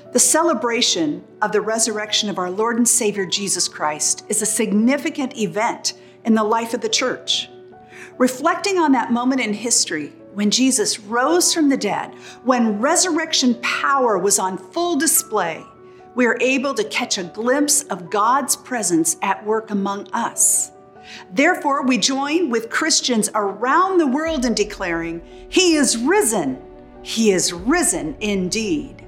The celebration of the resurrection of our Lord and Savior Jesus Christ is a significant event in the life of the church. Reflecting on that moment in history when Jesus rose from the dead, when resurrection power was on full display, we are able to catch a glimpse of God's presence at work among us. Therefore, we join with Christians around the world in declaring, "He is risen. He is risen indeed."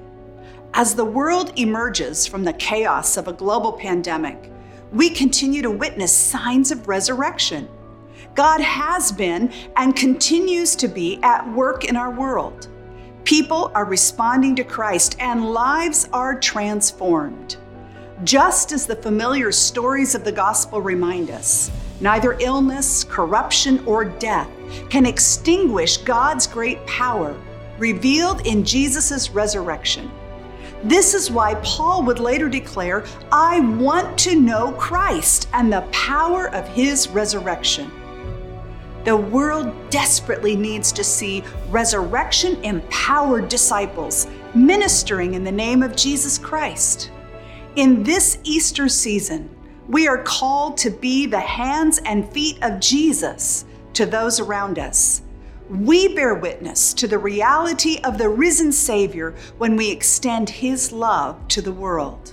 As the world emerges from the chaos of a global pandemic, we continue to witness signs of resurrection. God has been and continues to be at work in our world. People are responding to Christ and lives are transformed. Just as the familiar stories of the gospel remind us, neither illness, corruption, or death can extinguish God's great power revealed in Jesus' resurrection. This is why Paul would later declare, "I want to know Christ and the power of his resurrection." The world desperately needs to see resurrection-empowered disciples ministering in the name of Jesus Christ. In this Easter season, we are called to be the hands and feet of Jesus to those around us. We bear witness to the reality of the risen Savior when we extend his love to the world.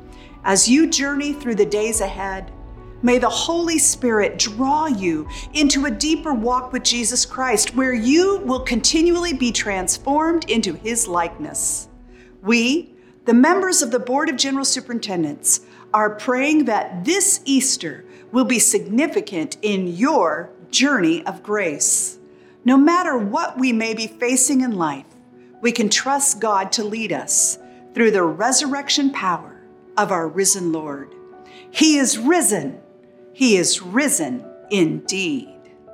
As you journey through the days ahead, may the Holy Spirit draw you into a deeper walk with Jesus Christ, where you will continually be transformed into his likeness. We, the members of the Board of General Superintendents, are praying that this Easter will be significant in your journey of grace. No matter what we may be facing in life, we can trust God to lead us through the resurrection power of our risen Lord. He is risen. He is risen indeed.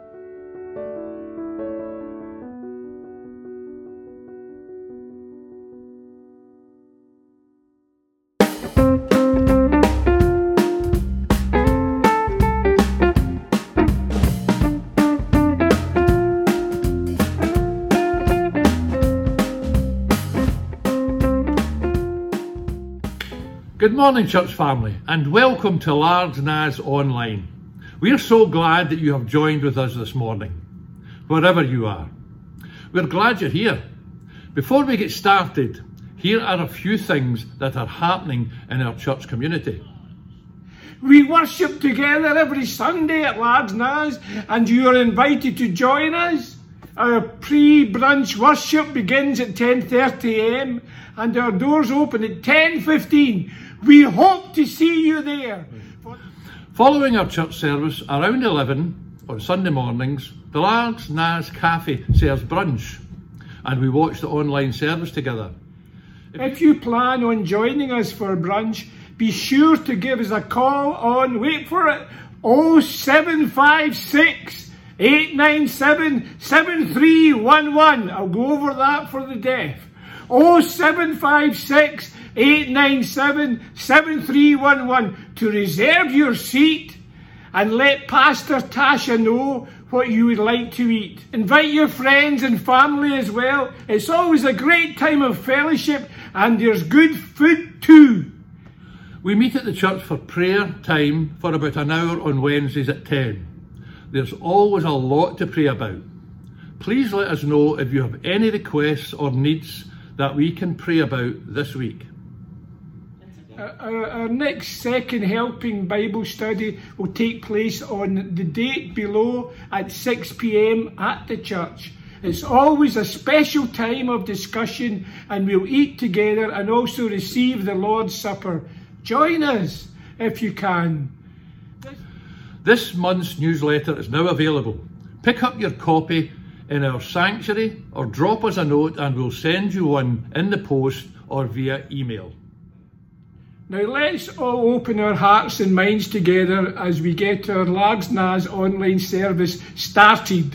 Good morning, church family, and welcome to Largs Nas Online. We are so glad that you have joined with us this morning, wherever you are. We're glad you're here. Before we get started, here are a few things that are happening in our church community. We worship together every Sunday at Largs Nas, and you are invited to join us. Our pre-brunch worship begins at 10:30 a.m. and our doors open at 10:15. We hope to see you there. Following our church service around 11 on Sunday mornings, the Largs Nas Cafe serves brunch and we watch the online service together. If you plan on joining us for brunch, be sure to give us a call on, wait for it, 0756 897 7311. I'll go over that for the deaf. 0756 897 7311 to reserve your seat and let Pastor Tasha know what you would like to eat. Invite your friends and family as well. It's always a great time of fellowship and there's good food too. We meet at the church for prayer time for about an hour on Wednesdays at 10. There's always a lot to pray about. Please let us know if you have any requests or needs that we can pray about this week. Our next second helping Bible study will take place on the date below at 6 p.m. at the church. It's always a special time of discussion and we'll eat together and also receive the Lord's Supper. Join us if you can. This month's newsletter is now available. Pick up your copy in our sanctuary or drop us a note and we'll send you one in the post or via email. Now let's all open our hearts and minds together as we get our Largs Nas online service started.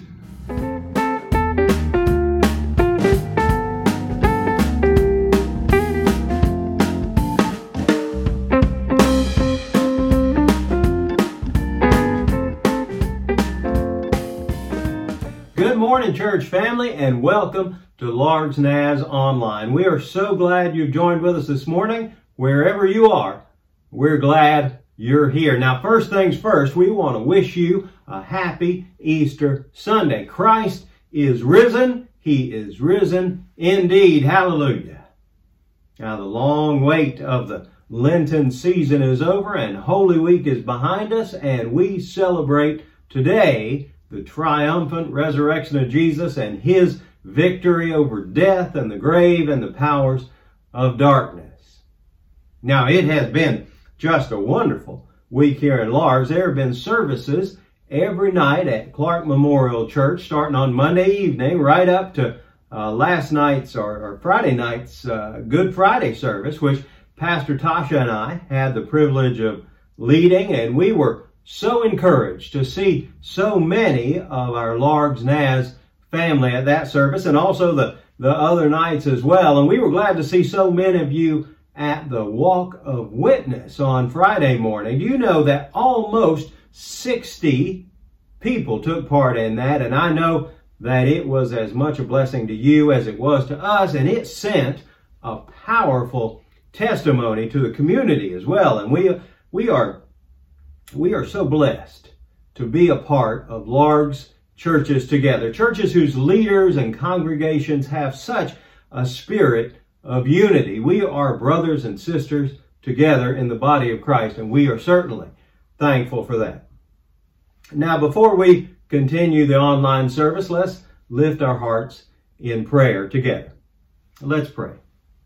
Good morning, church family, and welcome to to Largs Naz Online. We are so glad you've joined with us this morning. Wherever you are, we're glad you're here. Now, first things first, we want to wish you a happy Easter Sunday. Christ is risen. He is risen indeed. Hallelujah. Now, the long wait of the Lenten season is over and Holy Week is behind us, and we celebrate today the triumphant resurrection of Jesus and His victory over death and the grave and the powers of darkness. Now, it has been just a wonderful week here in Largs. There have been services every night at Clark Memorial Church, starting on Monday evening right up to last night's or Friday night's Good Friday service, which Pastor Tasha and I had the privilege of leading, and we were so encouraged to see so many of our Largs Naz family at that service, and also the other nights as well. And we were glad to see so many of you at the Walk of Witness on Friday morning. Do you know that almost 60 people took part in that? And I know that it was as much a blessing to you as it was to us, and it sent a powerful testimony to the community as well. And we are so blessed to be a part of Largs churches together, churches whose leaders and congregations have such a spirit of unity. We are brothers and sisters together in the body of Christ, and we are certainly thankful for that. Now, before we continue the online service, let's lift our hearts in prayer together. Let's pray.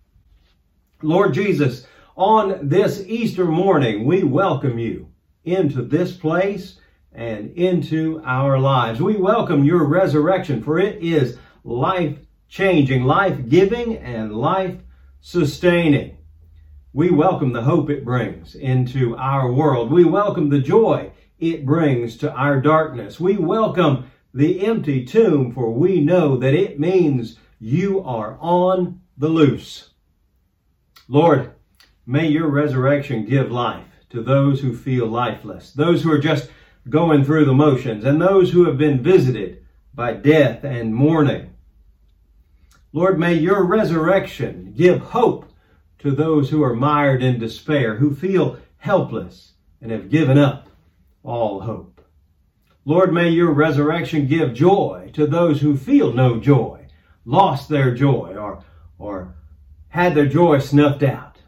Lord Jesus, on this Easter morning, we welcome you into this place and into our lives. We welcome your resurrection, for it is life-changing, life-giving, and life-sustaining. We welcome the hope it brings into our world. We welcome the joy it brings to our darkness. We welcome the empty tomb, for we know that it means you are on the loose. Lord, may your resurrection give life to those who feel lifeless, those who are just going through the motions, and those who have been visited by death and mourning. Lord, may your resurrection give hope to those who are mired in despair, who feel helpless and have given up all hope. Lord, may your resurrection give joy to those who feel no joy, lost their joy, or had their joy snuffed out.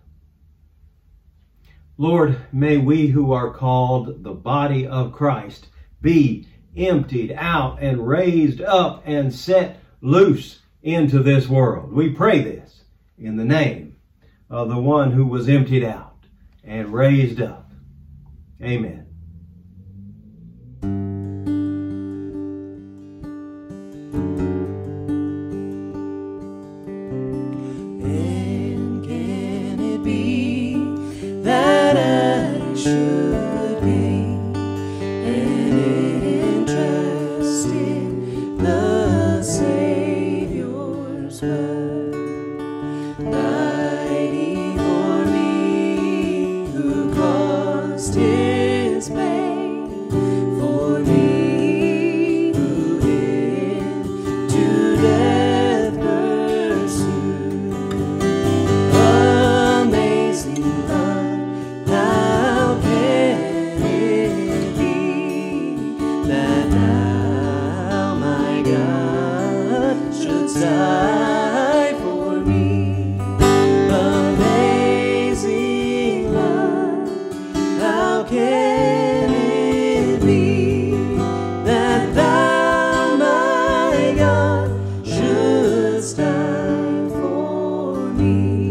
Lord, may we who are called the body of Christ be emptied out and raised up and set loose into this world. We pray this in the name of the one who was emptied out and raised up. Amen. Should gain an interest in the Savior's word, mighty for me, who caused His pain, for me who into death pursued. Amazing love, how can it be that thou, my God, shouldst die for me? Amazing love, how can it be that thou, my God, shouldst die for me?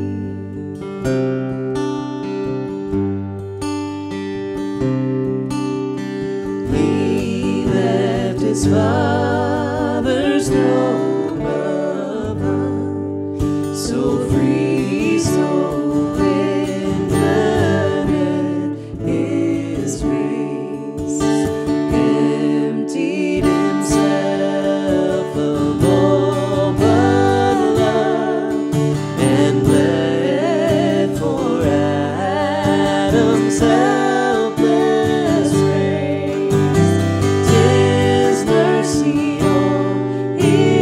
He left his Father's throne above, so free, so infinite His grace, emptied Himself of all but love, and bled for Adam's helpless race. 'Tis mercy on His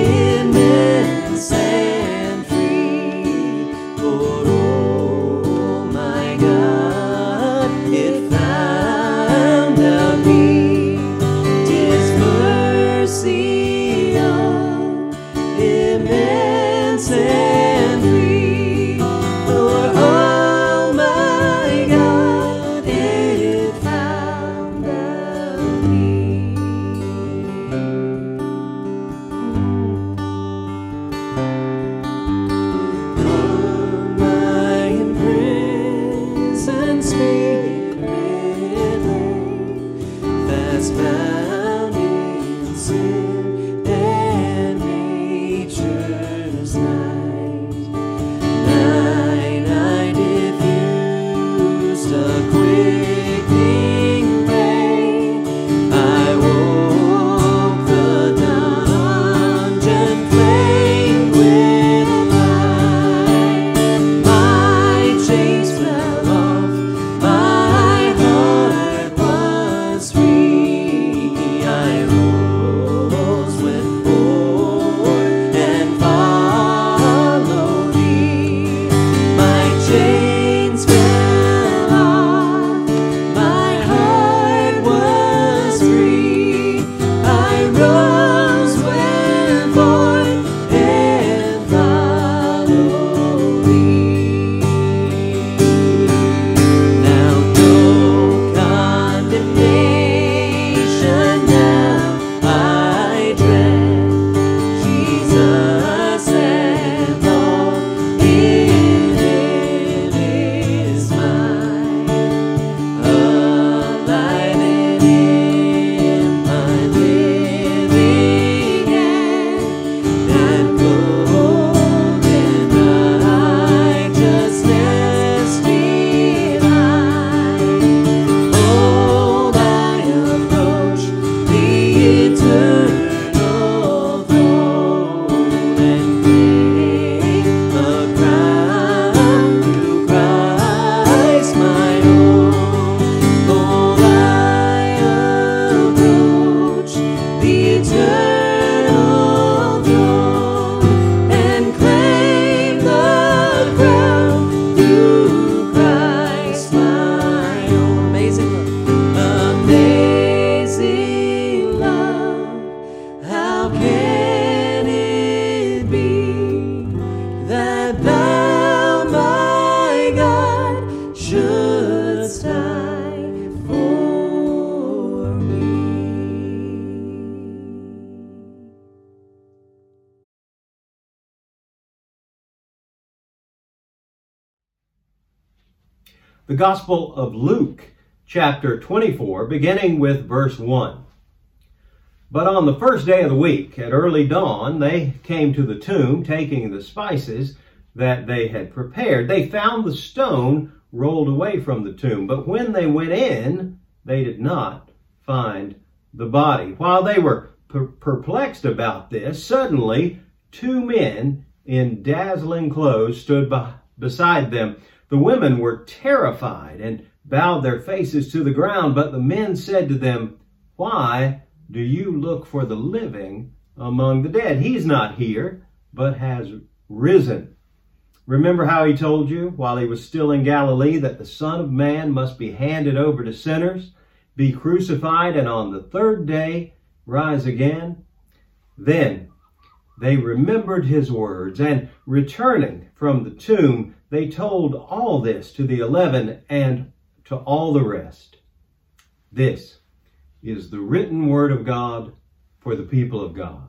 the Gospel of Luke, chapter 24, beginning with verse 1. But on the first day of the week, at early dawn, they came to the tomb, taking the spices that they had prepared. They found the stone rolled away from the tomb, but when they went in, they did not find the body. While they were perplexed about this, suddenly 2 men in dazzling clothes stood beside them. The women were terrified and bowed their faces to the ground, but the men said to them, "Why do you look for the living among the dead? He's not here, but has risen. Remember how he told you while he was still in Galilee that the Son of Man must be handed over to sinners, be crucified, and on the third day rise again?" Then they remembered his words, and returning from the tomb, they told all this to the 11 and to all the rest. This is the written word of God for the people of God.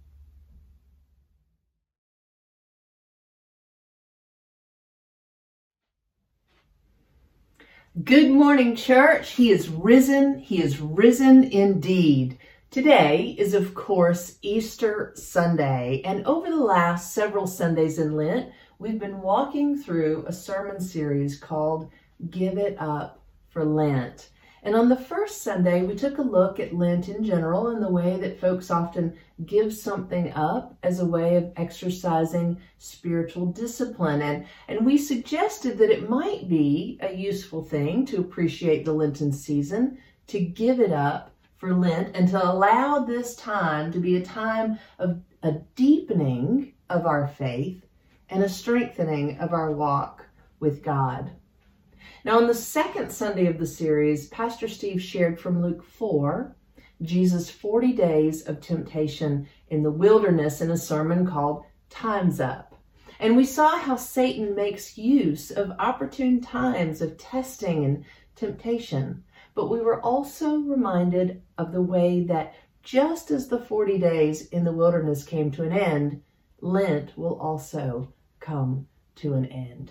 Good morning, church. He is risen. He is risen indeed. Today is, of course, Easter Sunday, and over the last several Sundays in Lent, we've been walking through a sermon series called Give It Up for Lent. And on the first Sunday, we took a look at Lent in general and the way that folks often give something up as a way of exercising spiritual discipline. And we suggested that it might be a useful thing to appreciate the Lenten season, to give it up for Lent, and to allow this time to be a time of a deepening of our faith and a strengthening of our walk with God. Now, on the second Sunday of the series, Pastor Steve shared from Luke 4, Jesus' 40 days of temptation in the wilderness in a sermon called Time's Up. And we saw how Satan makes use of opportune times of testing and temptation. But we were also reminded of the way that just as the 40 days in the wilderness came to an end, Lent will also come to an end.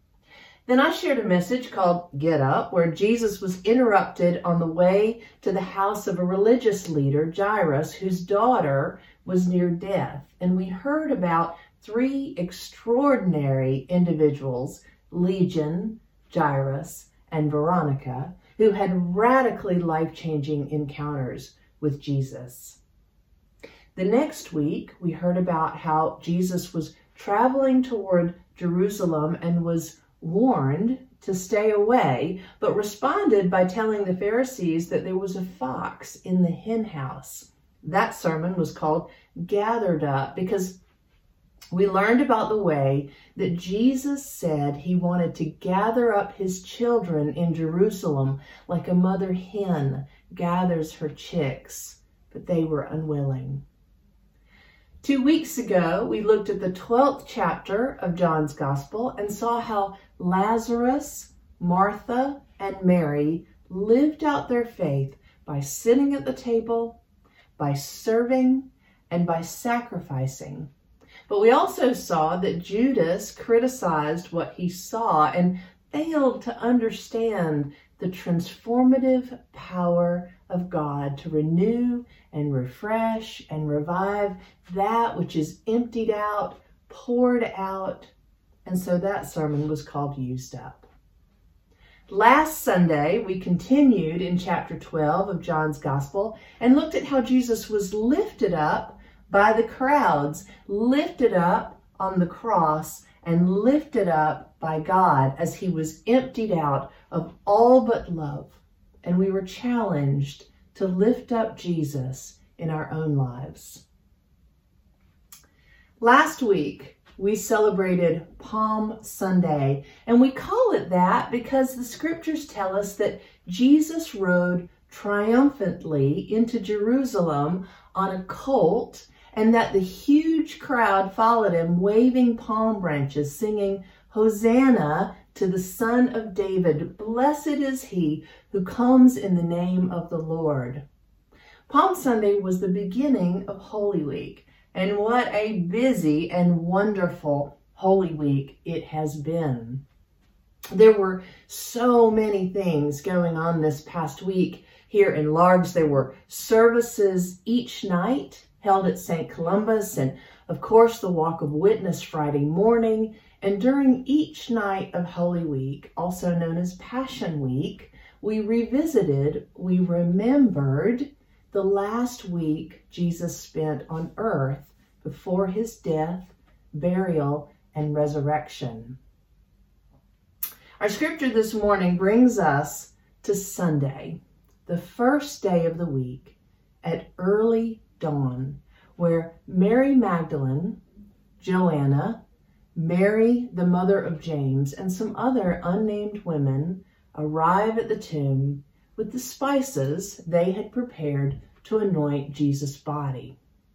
Then I shared a message called Get Up, where Jesus was interrupted on the way to the house of a religious leader, Jairus, whose daughter was near death. And we heard about 3 extraordinary individuals, Legion, Jairus, and Veronica, who had radically life-changing encounters with Jesus. The next week, we heard about how Jesus was traveling toward Jerusalem and was warned to stay away, but responded by telling the Pharisees that there was a fox in the hen house. That sermon was called Gathered Up, because we learned about the way that Jesus said he wanted to gather up his children in Jerusalem like a mother hen gathers her chicks, but they were unwilling. 2 weeks ago, we looked at the 12th chapter of John's Gospel and saw how Lazarus, Martha, and Mary lived out their faith by sitting at the table, by serving, and by sacrificing. But we also saw that Judas criticized what he saw and failed to understand the transformative power of God to renew and refresh and revive that which is emptied out, poured out. And so that sermon was called Used Up. Last Sunday, we continued in chapter 12 of John's Gospel and looked at how Jesus was lifted up by the crowds, lifted up on the cross, and lifted up by God as he was emptied out of all but love. And we were challenged to lift up Jesus in our own lives. Last week, we celebrated Palm Sunday, and we call it that because the scriptures tell us that Jesus rode triumphantly into Jerusalem on a colt, and that the huge crowd followed him, waving palm branches, singing, "Hosanna to the Son of David. Blessed is he who comes in the name of the Lord." Palm Sunday was the beginning of Holy Week, and what a busy and wonderful Holy Week it has been. There were so many things going on this past week here in Largs. There were services each night held at St. Columba's, and of course the Walk of Witness Friday morning. And during each night of Holy Week, also known as Passion Week, we remembered the last week Jesus spent on earth before his death, burial, and resurrection. Our scripture this morning brings us to Sunday, the first day of the week, at early dawn, where Mary Magdalene, Joanna, Mary, the mother of James, and some other unnamed women arrive at the tomb with the spices they had prepared to anoint Jesus' body.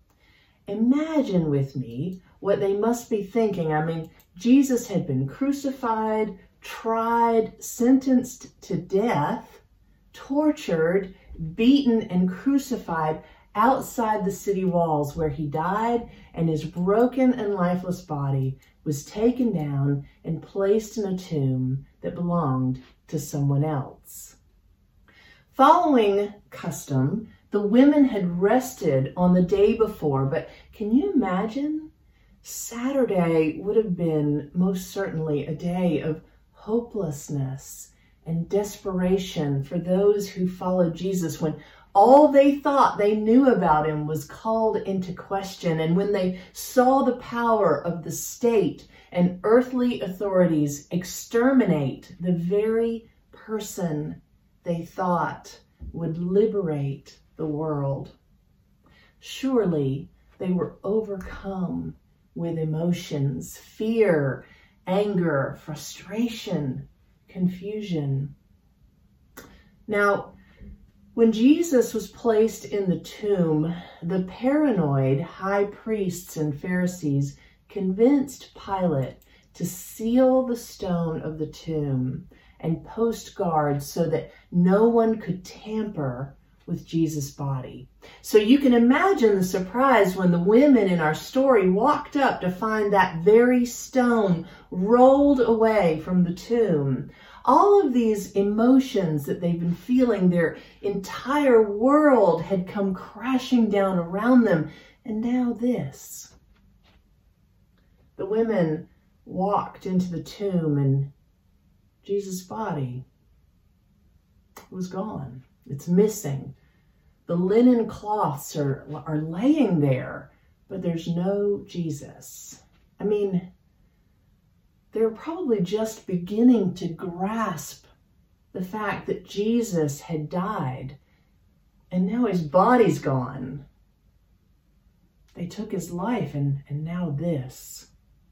Imagine with me what they must be thinking. I mean, Jesus had been crucified, tried, sentenced to death, tortured, beaten, and crucified outside the city walls where he died, and his broken and lifeless body was taken down and placed in a tomb that belonged to someone else. Following custom, the women had rested on the day before, but can you imagine? Saturday would have been most certainly a day of hopelessness and desperation for those who followed Jesus, when all they thought they knew about him was called into question, and when they saw the power of the state and earthly authorities exterminate the very person they thought would liberate the world. Surely they were overcome with emotions, fear, anger, frustration, confusion. Now, when Jesus was placed in the tomb, the paranoid high priests and Pharisees convinced Pilate to seal the stone of the tomb and post guards so that no one could tamper with Jesus' body. So you can imagine the surprise when the women in our story walked up to find that very stone rolled away from the tomb. All of these emotions that they've been feeling, their entire world had come crashing down around them. And now this. The women walked into the tomb and Jesus' body was gone. It's missing. The linen cloths are laying there, but there's no Jesus. I mean, they're probably just beginning to grasp the fact that Jesus had died and now his body's gone. They took his life and now this.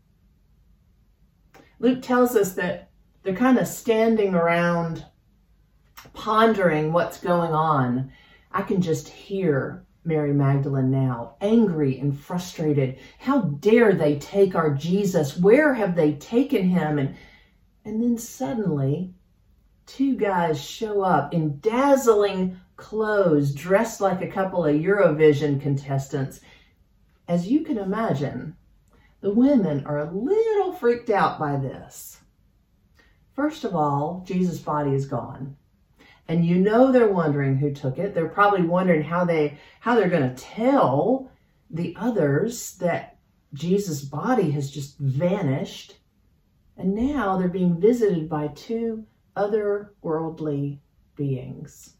Luke tells us that they're kind of standing around pondering what's going on. I can just hear Mary Magdalene now, angry and frustrated. How dare they take our Jesus? Where have they taken him? And then suddenly, two guys show up in dazzling clothes, dressed like a couple of Eurovision contestants. As you can imagine, the women are a little freaked out by this. First of all, Jesus' body is gone. And you know they're wondering who took it. They're probably wondering how they're going to tell the others that Jesus' body has just vanished. And now they're being visited by two otherworldly beings.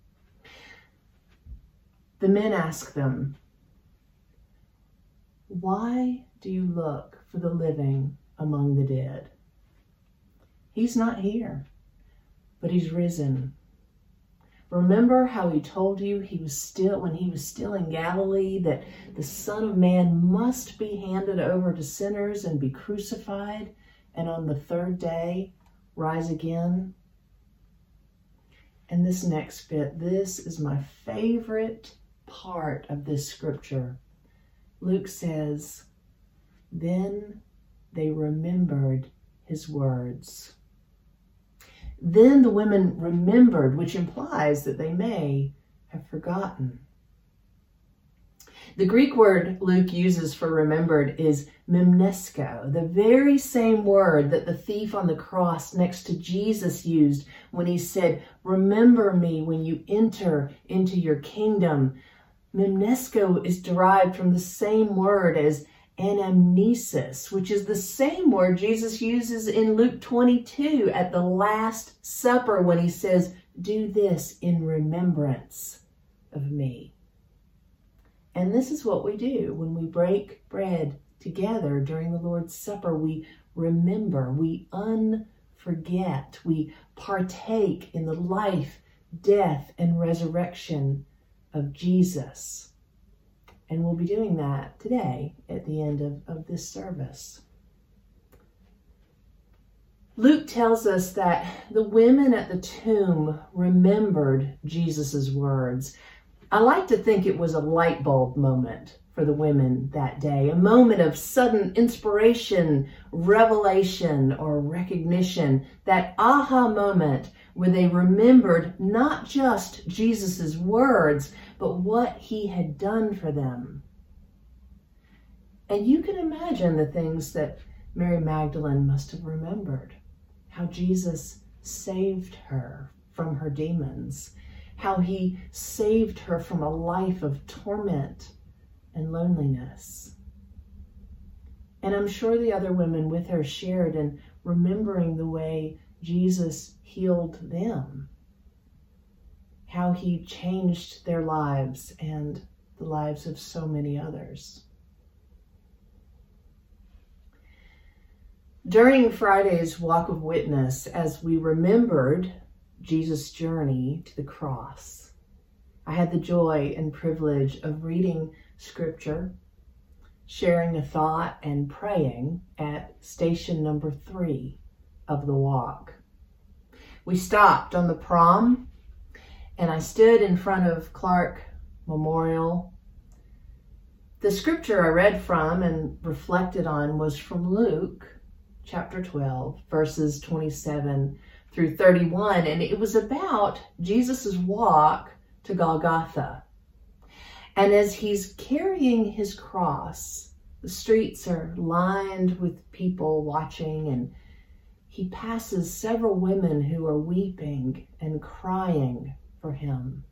The men ask them, "Why do you look for the living among the dead? He's not here, but he's risen. Remember how he told you when he was still in Galilee, that the Son of Man must be handed over to sinners and be crucified, and on the third day rise again?" And this next bit, this is my favorite part of this scripture. Luke says, "Then they remembered his words." Then the women remembered, which implies that they may have forgotten. The Greek word Luke uses for remembered is mimnesko, the very same word that the thief on the cross next to Jesus used when he said, "Remember me when you enter into your kingdom." Mimnesko is derived from the same word as anamnesis, which is the same word Jesus uses in Luke 22 at the Last Supper when he says, "Do this in remembrance of me." And this is what we do when we break bread together during the Lord's Supper. We remember, we unforget, we partake in the life, death, and resurrection of Jesus. And we'll be doing that today at the end of this service. Luke tells us that the women at the tomb remembered Jesus' words. I like to think it was a light bulb moment for the women that day, a moment of sudden inspiration, revelation, or recognition, that aha moment where they remembered not just Jesus' words, but what he had done for them. And you can imagine the things that Mary Magdalene must have remembered, how Jesus saved her from her demons, how he saved her from a life of torment and loneliness. And I'm sure the other women with her shared in remembering the way Jesus healed them, how he changed their lives and the lives of so many others. During Friday's Walk of Witness, as we remembered Jesus' journey to the cross, I had the joy and privilege of reading scripture, sharing a thought, and praying at station number 3 of the walk. We stopped on the prom, and I stood in front of Clark Memorial. The scripture I read from and reflected on was from Luke chapter 12, verses 27 through 31, and it was about Jesus' walk to Golgotha. And as he's carrying his cross, the streets are lined with people watching, and he passes several women who are weeping and crying for him.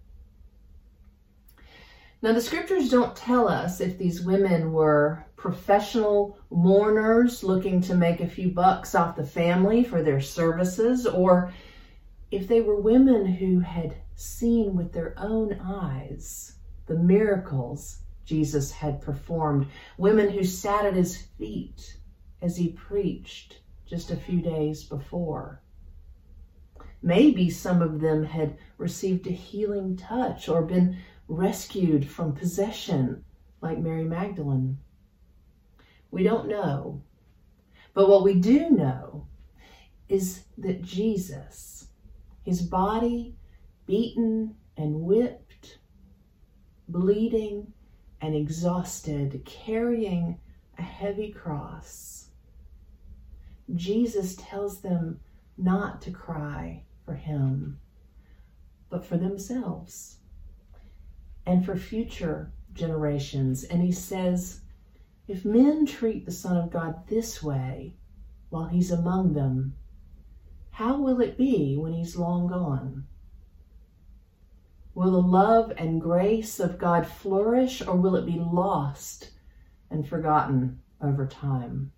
Now, the scriptures don't tell us if these women were professional mourners looking to make a few bucks off the family for their services, or if they were women who had seen with their own eyes the miracles Jesus had performed, women who sat at his feet as he preached just a few days before. Maybe some of them had received a healing touch or been rescued from possession, like Mary Magdalene. We don't know. But what we do know is that Jesus, his body beaten and whipped, bleeding and exhausted, carrying a heavy cross, Jesus tells them not to cry for him, but for themselves and for future generations. And he says, if men treat the Son of God this way while he's among them, how will it be when he's long gone? Will the love and grace of God flourish, or will it be lost and forgotten over time?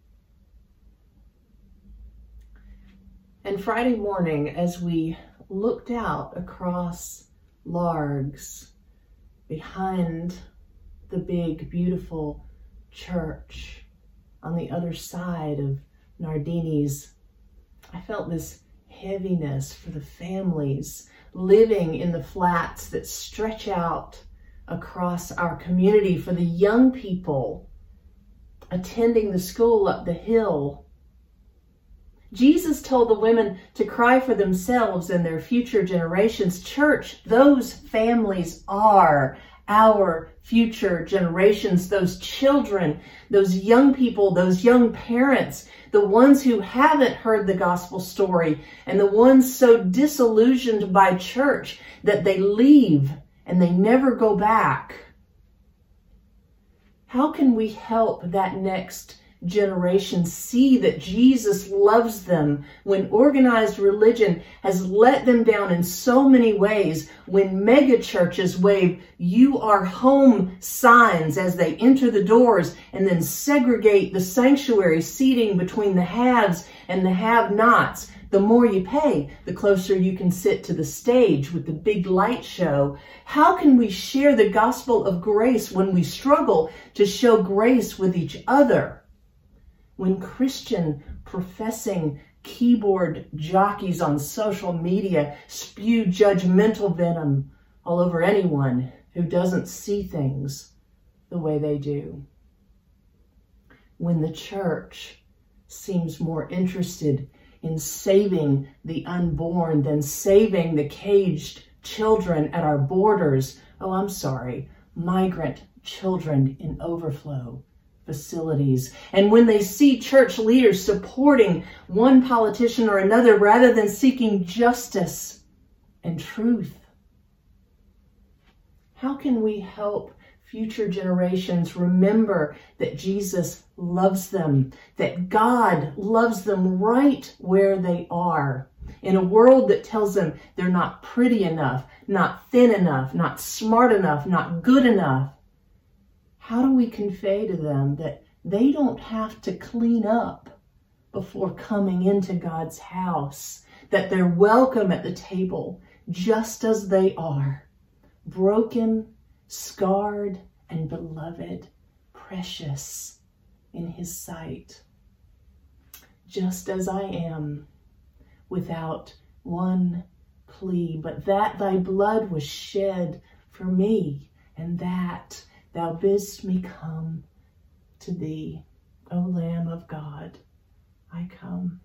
And Friday morning, as we looked out across Largs, behind the big, beautiful church on the other side of Nardini's, I felt this heaviness for the families living in the flats that stretch out across our community, for the young people attending the school up the hill. Jesus told the women to cry for themselves and their future generations. Church, those families are our future generations, those children, those young people, those young parents, the ones who haven't heard the gospel story, and the ones so disillusioned by church that they leave and they never go back. How can we help that next generation see that Jesus loves them when organized religion has let them down in so many ways, when mega churches wave "you are home" signs as they enter the doors and then segregate the sanctuary seating between the haves and the have-nots? The more you pay, the closer you can sit to the stage with the big light show. How can we share the gospel of grace when we struggle to show grace with each other? When Christian professing keyboard jockeys on social media spew judgmental venom all over anyone who doesn't see things the way they do. When the church seems more interested in saving the unborn than saving the caged children at our borders. Migrant children in overflow facilities. And when they see church leaders supporting one politician or another rather than seeking justice and truth. How can we help future generations remember that Jesus loves them, that God loves them right where they are, in a world that tells them they're not pretty enough, not thin enough, not smart enough, not good enough? How do we convey to them that they don't have to clean up before coming into God's house, that they're welcome at the table just as they are, broken, scarred, and beloved, precious in his sight, just as I am, without one plea, but that thy blood was shed for me, and that thou bidst me come to thee, O Lamb of God, I come.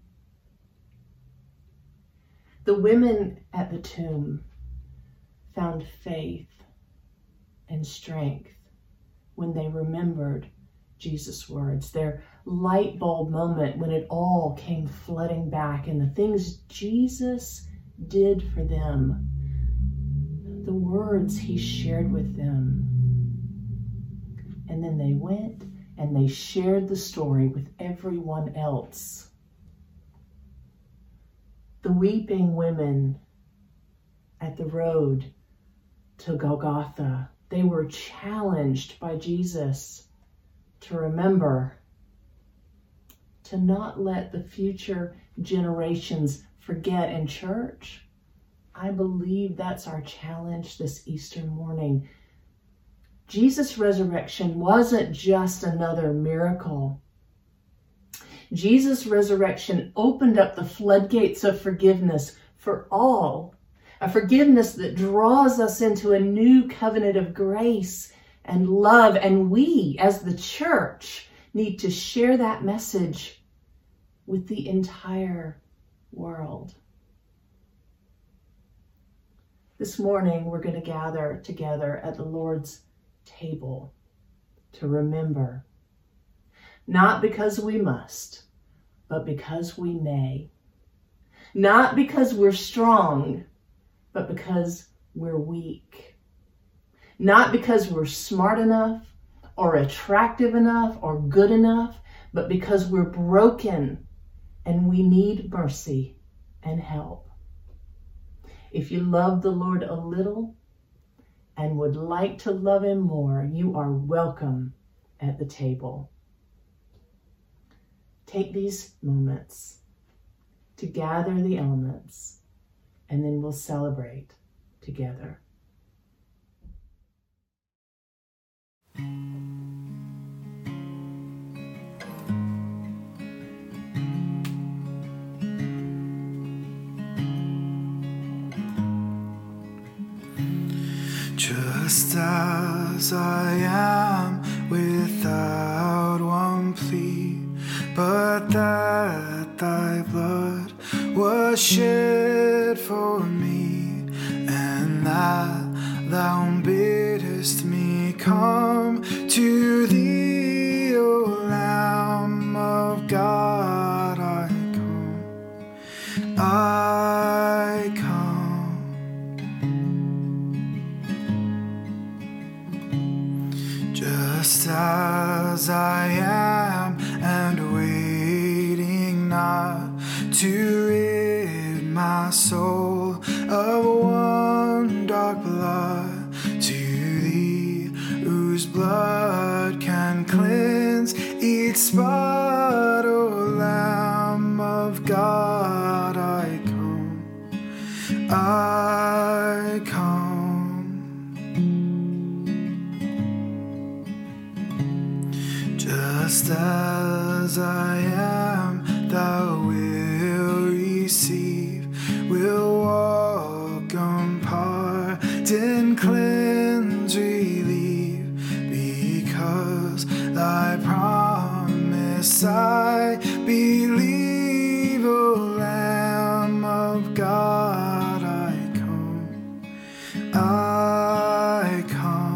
The women at the tomb found faith and strength when they remembered Jesus' words, their light bulb moment when it all came flooding back and the things Jesus did for them, the words he shared with them. And then they went and they shared the story with everyone else. The weeping women at the road to Golgotha, they were challenged by Jesus to remember, to not let the future generations forget. In church, I believe that's our challenge this Easter morning. Jesus' resurrection wasn't just another miracle. Jesus' resurrection opened up the floodgates of forgiveness for all, a forgiveness that draws us into a new covenant of grace and love. And we, as the church, need to share that message with the entire world. This morning, we're going to gather together at the Lord's table to remember, not because we must, but because we may. Not because we're strong, but because we're weak. Not because we're smart enough or attractive enough or good enough, but because we're broken and we need mercy and help. If you love the Lord a little and would like to love him more, you are welcome at the table. Take these moments to gather the elements, and then we'll celebrate together. Just as I am, without one plea, but that thy blood was shed for me, and that thou biddest me come to thee, O Lamb of God, I come, I come. Just am, and waiting not to rid my soul of one dark blood, to thee whose blood can cleanse each spot. O Lamb of God, I come, I come. Just as I am, thou will receive, will walk on pardon, cleanse, relieve, because thy promise I believe. O Lamb of God, I come, I come.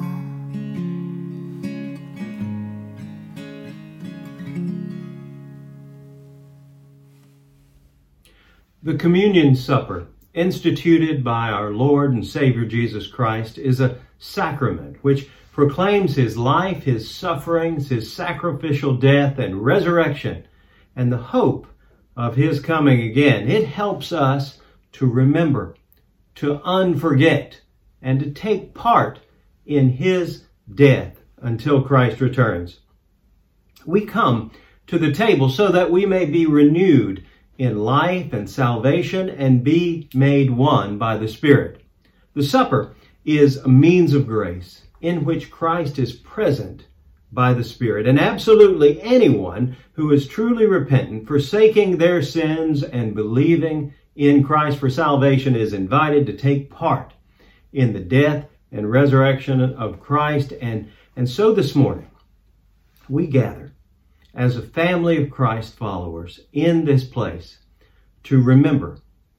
The Communion Supper, instituted by our Lord and Savior Jesus Christ, is a sacrament which proclaims his life, his sufferings, his sacrificial death and resurrection, and the hope of his coming again. It helps us to remember, to unforget, and to take part in his death until Christ returns. We come to the table so that we may be renewed in life and salvation and be made one by the Spirit. The supper is a means of grace in which Christ is present by the Spirit, and absolutely anyone who is truly repentant, forsaking their sins and believing in Christ for salvation is invited to take part in the death and resurrection of Christ. And so this morning, we gather as a family of Christ followers in this place to remember.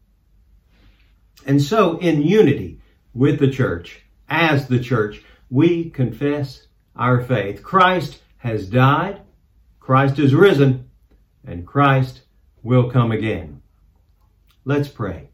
And so in unity with the church, as the church, we confess our faith. Christ has died, Christ is risen, and Christ will come again. Let's pray.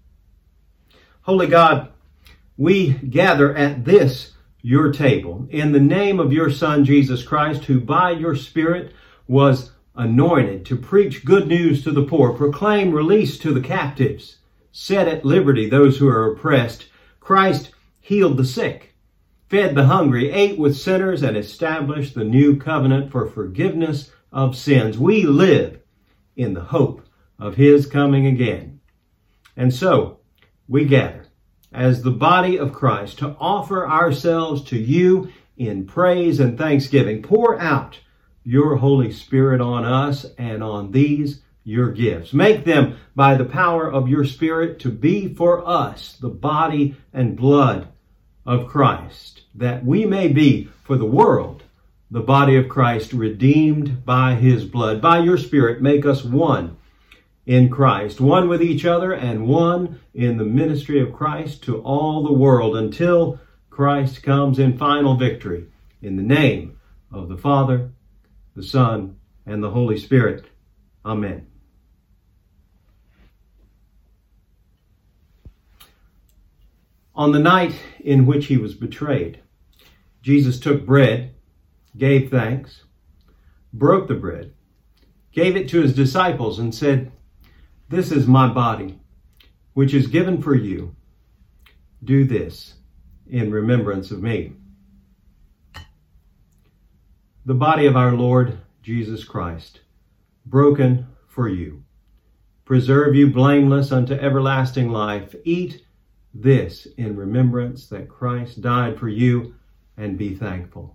Holy God, we gather at this, your table, in the name of your Son, Jesus Christ, who by your Spirit was anointed to preach good news to the poor, proclaim release to the captives, set at liberty those who are oppressed. Christ healed the sick, fed the hungry, ate with sinners, and established the new covenant for forgiveness of sins. We live in the hope of his coming again. And so we gather as the body of Christ to offer ourselves to you in praise and thanksgiving. Pour out your Holy Spirit on us and on these your gifts. Make them by the power of your Spirit to be for us the body and blood of Christ, that we may be for the world the body of Christ, redeemed by his blood. By your Spirit, make us one in Christ, one with each other and one in the ministry of Christ to all the world until Christ comes in final victory. In the name of the Father, the Son, and the Holy Spirit. Amen. On the night in which he was betrayed, Jesus took bread, gave thanks, broke the bread, gave it to his disciples, and said, "This is my body, which is given for you. Do this in remembrance of me." The body of our Lord Jesus Christ, broken for you, preserve you blameless unto everlasting life. Eat this in remembrance that Christ died for you, and be thankful.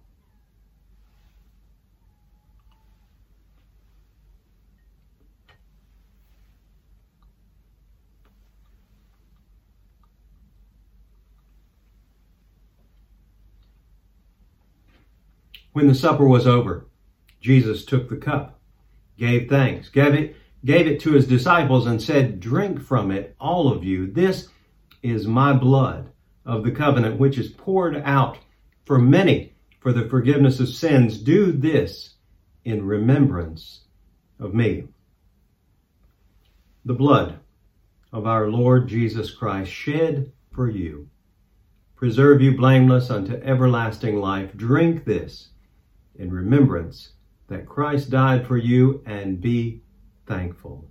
When the supper was over, Jesus took the cup, gave thanks, gave it to his disciples, and said, "Drink from it, all of you. This is my blood of the covenant, which is poured out for many for the forgiveness of sins. Do this in remembrance of me." The blood of our Lord Jesus Christ, shed for you, preserve you blameless unto everlasting life. Drink this in remembrance that Christ died for you and be thankful.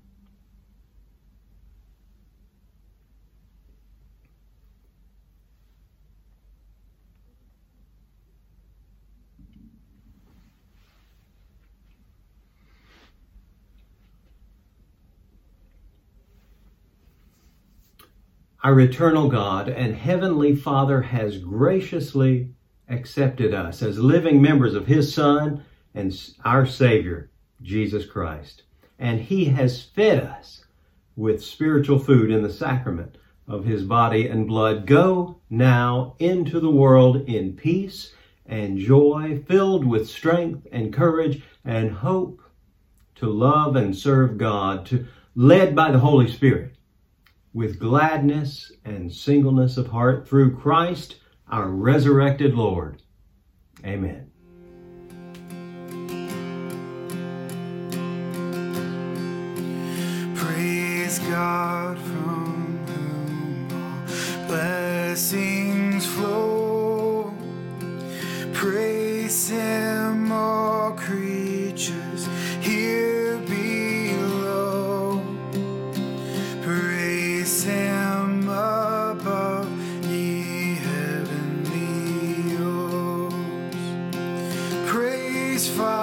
Our eternal God and Heavenly Father has graciously accepted us as living members of His Son and our Savior, Jesus Christ. And He has fed us with spiritual food in the sacrament of His body and blood. Go now into the world in peace and joy, filled with strength and courage and hope to love and serve God, led by the Holy Spirit, with gladness and singleness of heart through Christ, our resurrected Lord. Amen. Praise God from whom all blessings flow. Praise Him, all creatures here below. Praise Him above, ye heavenly hosts. Praise Father.